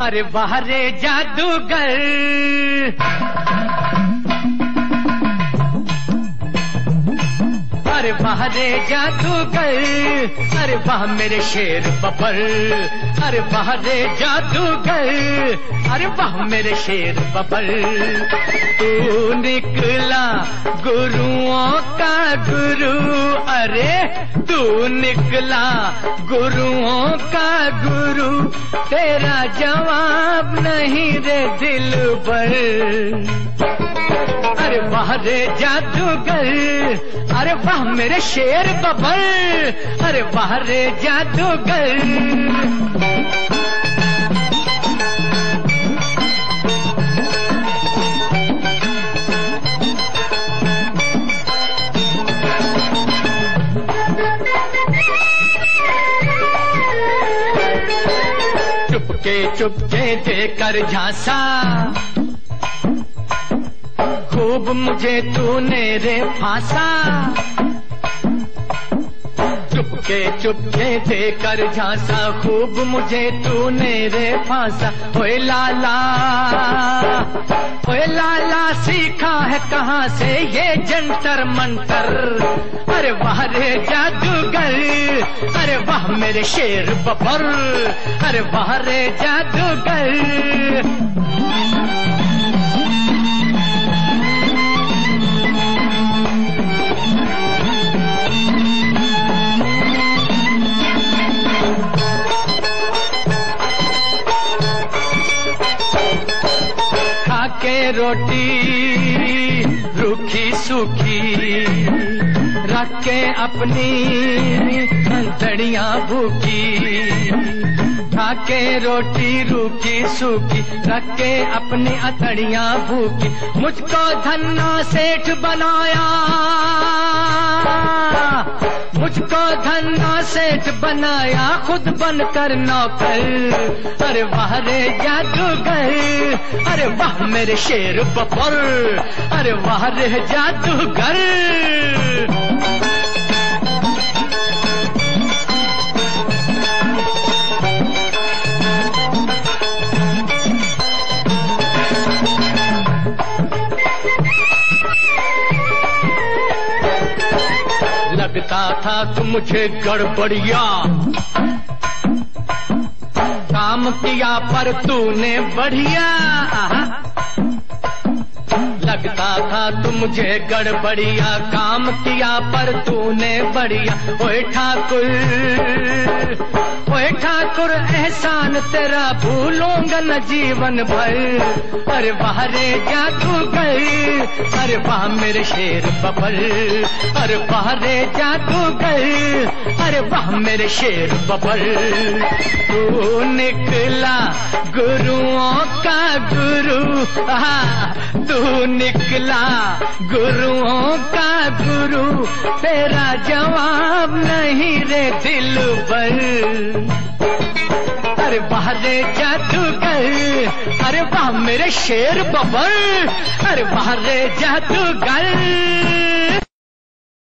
अरे वाह रे जादूगर, अरे वाह रे जादूगर, अरे वाह मेरे शेर बब्बर, अरे वाह रे जादूगर, अरे वाह मेरे शेर बब्बर। तू निकला गुरुओं का गुरु, अरे तू निकला गुरुओं का गुरु, तेरा जवाब नहीं रे दिलबर। अरे वाह रे जादूगर, अरे वाह मेरे शेर बब्बर, अरे वाह रे जादूगर। चुपके चुपके देकर झांसा, खूब मुझे तूने रे फांसा। चुपके चुपके देकर झांसा, खूब मुझे तूने रे फांसा। ओए लाला, ओए लाला सीखा है कहाँ से ये जंतर मंतर। अरे वाह रे जादूगर, अरे वाह मेरे शेर बब्बर, अरे वाह रे जादूगर। खाके रोटी रूखी सूखी, रख के अपनी अंतड़ियां भूखी। खाके रोटी रूखी सूखी, रख के अपनी अंतड़ियां भूखी। मुझको धन्ना सेठ बनाया, मुझको धन्ना सेठ बनाया, खुद बनकर नौकर। अरे वाह रे जादूगर, अरे वाह मेरे शेर बब्बर, अरे वाह रे जादूगर। लगता था तुम मुझे गड़बड़िया, काम किया पर तूने बढ़िया। लगता था तुम मुझे गड़बड़िया, काम किया पर तूने बढ़िया। ओए ठाकुर, ओए ठाकुर एहसान तेरा भूलूंगा न जीवन भर। अरे वाह रे जादूगर, अरे वाह मेरे शेर बब्बर, अरे वाह रे जादूगर, अरे वाह मेरे शेर बब्बर। तू निकला गुरुओं का गुरु, तू निकला गुरुओं का गुरु, तेरा जवाब नहीं रे दिलबर। अरे वाह रे जादूगर, अरे वाह मेरे शेर बब्बर, अरे वाह रे जादूगर।